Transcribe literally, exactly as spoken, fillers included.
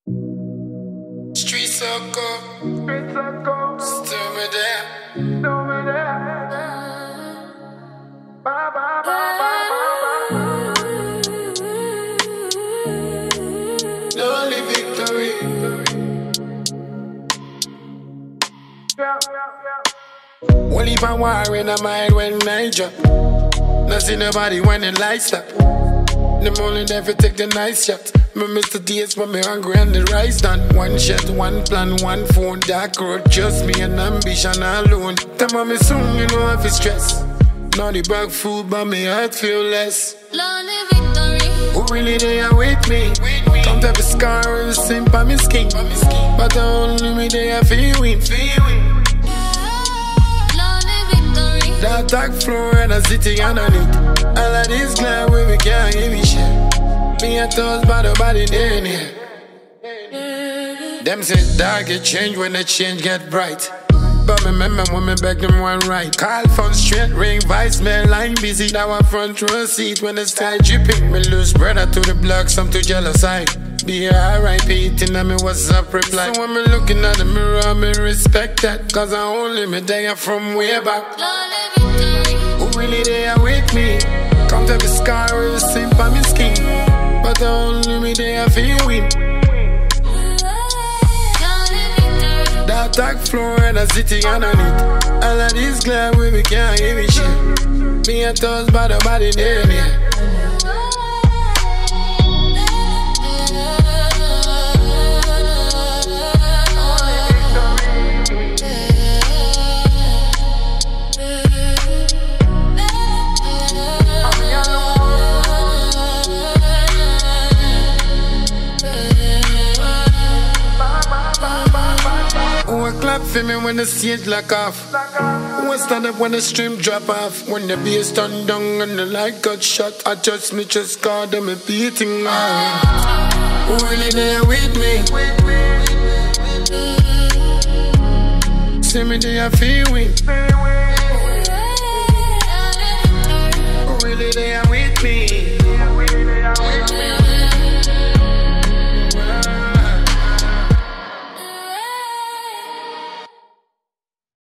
Street circle, Street circle, still me there. still me there. Ba, ba, ba, ba, ba, The only victory. yeah, yeah, yeah. One heap of war in my mind when I drop. Not see nobody when the lights stop. Them only there for take the nice shot. Me miss the days when me hungry and the rice done. One shot, one plan, one phone. Dark road, just me and ambition alone. Them on me soon, you know if it's stress. Now the bag food, but me heart feel less. Lonely victory. Who really there with me? Come to the scar with a simp on me skin. But only me there feel win. Lonely victory. That dark floor and a city underneath. All of this glad when we can't give me shit. Me and toes by the body in here. Them say dark get change when the change get bright. But me remember when me beg them one right. Call phone straight ring, vice mail line busy. Now I front row seat when the style dripping. Me lose brother to the block, some to jealous eye. Be a R I P eating at me what's up reply. So when me looking at the mirror, me respect that. Cause I only me there from way back. Lonely victory. Who really there with me? Come to the scar with a simp on me skin. But only me there feel win. Lonely victory. That dark floor and a city underneath. All of this glad when we can't give me shit. Me and toes by the body in here. Clap for me when the stage lock off. Who stand up when the stream drop off. When the bass turn down and the light got shut. I just me just call them a beating heart. Who really there with me? See me there feel win. Who really there with me?